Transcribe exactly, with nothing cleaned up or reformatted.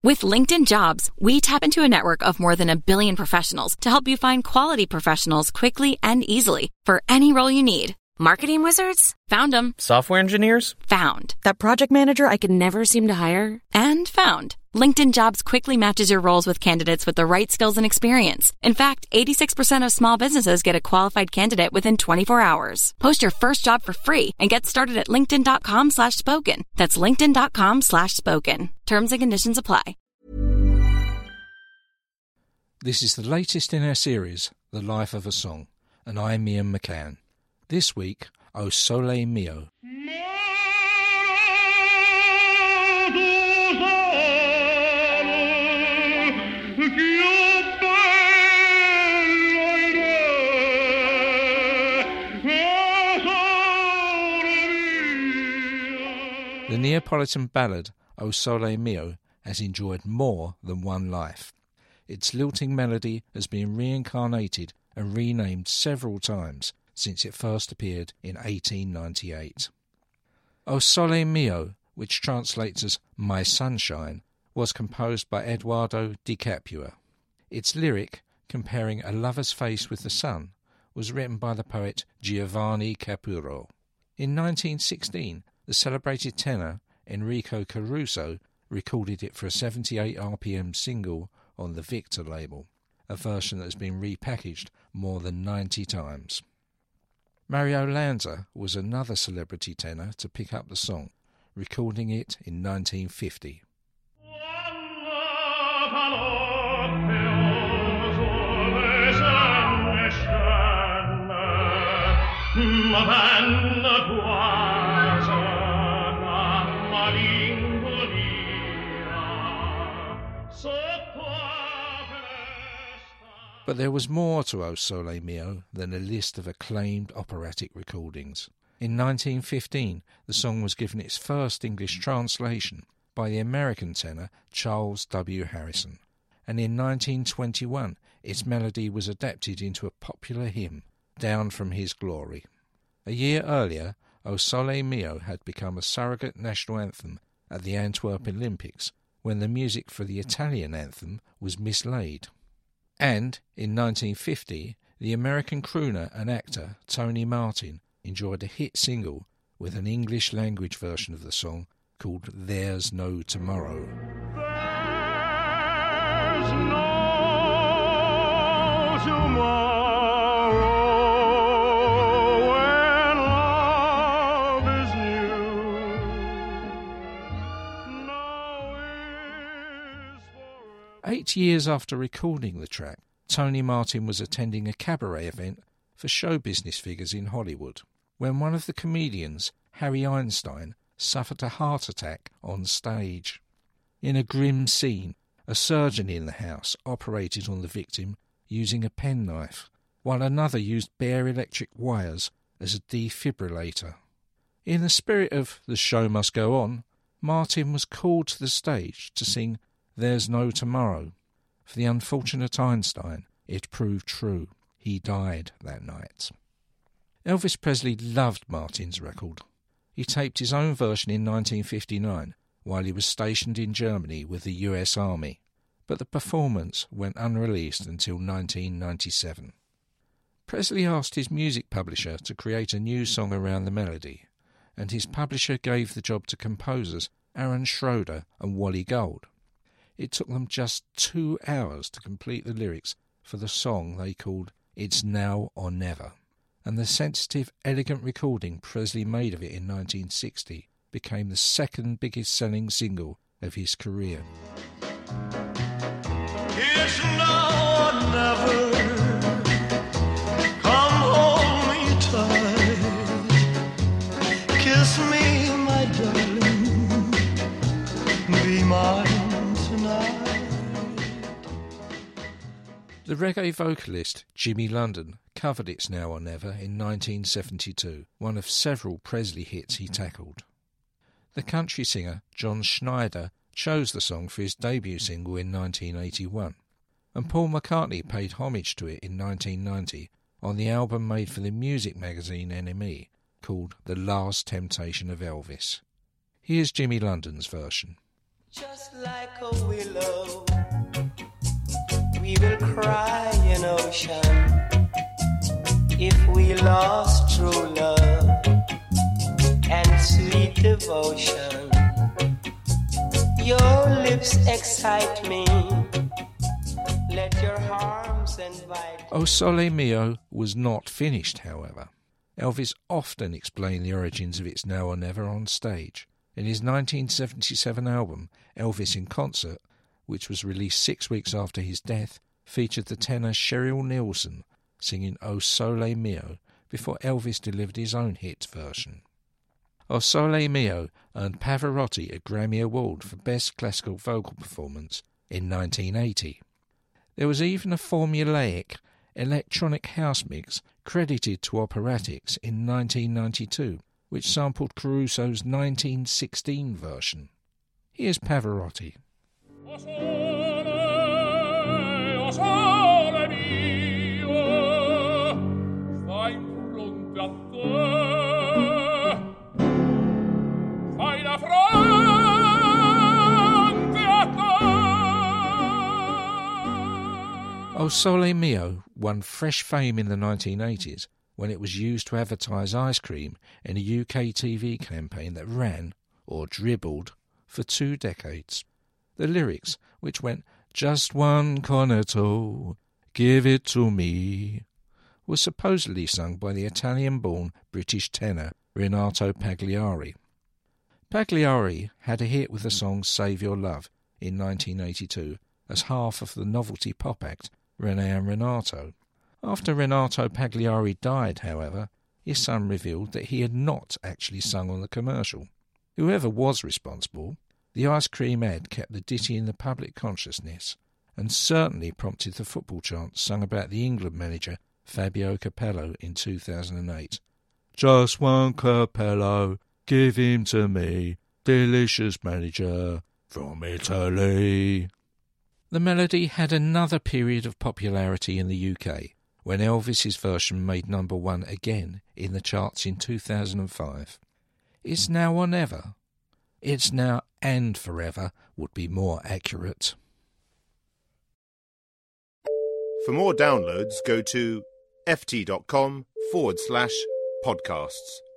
With LinkedIn Jobs, we tap into a network of more than a billion professionals to help you find quality professionals quickly and easily for any role you need. Marketing wizards? Found them. Software engineers? Found. That project manager I could never seem to hire? And found. LinkedIn Jobs quickly matches your roles with candidates with the right skills and experience. In fact, eighty-six percent of small businesses get a qualified candidate within twenty-four hours. Post your first job for free and get started at linkedin.com slash spoken. That's linkedin.com slash spoken. Terms and conditions apply. This is the latest in our series, The Life of a Song, and I'm Ian McCann. This week, O Sole Mio. The Neapolitan ballad O Sole Mio has enjoyed more than one life. Its lilting melody has been reincarnated and renamed several times since it first appeared in eighteen ninety-eight. O Sole Mio, which translates as My Sunshine, was composed by Edoardo Di Capua. Its lyric, comparing a lover's face with the sun, was written by the poet Giovanni Capurro. In nineteen sixteen, the celebrated tenor Enrico Caruso recorded it for a seventy-eight R P M single on the Victor label, a version that has been repackaged more than ninety times. Mario Lanza was another celebrity tenor to pick up the song, recording it in nineteen fifty. But there was more to O Sole Mio than a list of acclaimed operatic recordings. In nineteen fifteen, the song was given its first English translation by the American tenor Charles W. Harrison, and in nineteen twenty-one its melody was adapted into a popular hymn, Down from His Glory. A year earlier, O Sole Mio had become a surrogate national anthem at the Antwerp Olympics, when the music for the Italian anthem was mislaid. And, in nineteen fifty, the American crooner and actor Tony Martin enjoyed a hit single with an English-language version of the song called There's No Tomorrow. There's no tomorrow when love is new. Now is forever. Eight years after recording the track, Tony Martin was attending a cabaret event for show business figures in Hollywood, when one of the comedians, Harry Einstein, suffered a heart attack on stage. In a grim scene, a surgeon in the house operated on the victim using a penknife, while another used bare electric wires as a defibrillator. In the spirit of The Show Must Go On, Martin was called to the stage to sing There's No Tomorrow. For the unfortunate Einstein, it proved true. He died that night. Elvis Presley loved Martin's record. He taped his own version in nineteen fifty-nine while he was stationed in Germany with the U S Army, but the performance went unreleased until nineteen ninety-seven. Presley asked his music publisher to create a new song around the melody, and his publisher gave the job to composers Aaron Schroeder and Wally Gold. It took them just two hours to complete the lyrics for the song they called It's Now or Never, and the sensitive, elegant recording Presley made of it in nineteen sixty became the second biggest selling single of his career. It's now or never. Come hold me tight. Kiss me, my darling. Be mine tonight. The reggae vocalist Jimmy London covered It's Now or Never in nineteen seventy-two, one of several Presley hits he tackled. The country singer John Schneider chose the song for his debut single in nineteen eighty-one, and Paul McCartney paid homage to it in nineteen ninety on the album made for the music magazine N M E called The Last Temptation of Elvis. Here's Jimmy London's version. Just like a willow, we will cry in ocean if we lost true love and sweet devotion. Your lips excite me, let your arms invite. O Sole Mio was not finished, however. Elvis often explained the origins of It's Now or Never on stage. In his nineteen seventy-seven album, Elvis in Concert, which was released six weeks after his death, featured the tenor Cheryl Nielsen singing O Sole Mio before Elvis delivered his own hit version. O Sole Mio earned Pavarotti a Grammy Award for Best Classical Vocal Performance in nineteen eighty. There was even a formulaic electronic house mix credited to Operatics in nineteen ninety-two, which sampled Caruso's nineteen sixteen version. Here's Pavarotti. O sole, o sole mio, sta in fronte a te, fai da fronte a te. O Sole Mio won fresh fame in the nineteen eighties when it was used to advertise ice cream in a U K T V campaign that ran, or dribbled, for two decades. The lyrics, which went, "Just one cornetto, give it to me," was supposedly sung by the Italian-born British tenor Renato Pagliari. Pagliari had a hit with the song Save Your Love in nineteen eighty-two as half of the novelty pop act René and Renato. After Renato Pagliari died, however, his son revealed that he had not actually sung on the commercial. Whoever was responsible, the ice cream ad kept the ditty in the public consciousness and certainly prompted the football chant sung about the England manager Fabio Capello in two thousand eight. Just one Capello, give him to me, delicious manager from Italy. The melody had another period of popularity in the U K, when Elvis's version made number one again in the charts in two thousand five. It's Now or Never. It's Now and Forever would be more accurate. For more downloads, go to ft.com forward slash podcasts.